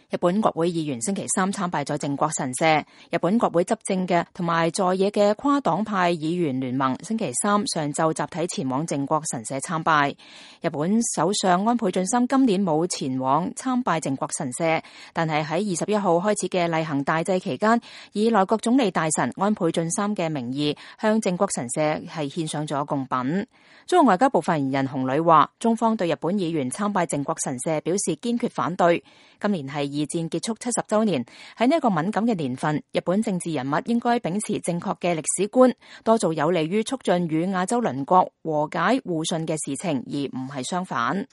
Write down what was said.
日本國會議員星期三參拜咗靖國神社。日本國會執政嘅同埋在野嘅跨黨派議員聯盟星期三上晝集體前往靖國神社參拜。日本首相安倍晉三今年冇前往參拜靖國神社，但係喺21號開始嘅例行大祭期間，以內閣總理大臣安倍晉三嘅名義向靖國神社係獻上咗貢品。中國外交部發言人洪磊話，中方對日本議員參拜靖國神社表示堅決反對。今年係二戰結束70週年，喺呢一個敏感嘅年份，日本政治人物應該秉持正確嘅歷史觀，多做有利於促進與亞洲鄰國和解互信嘅事情，而唔係相反。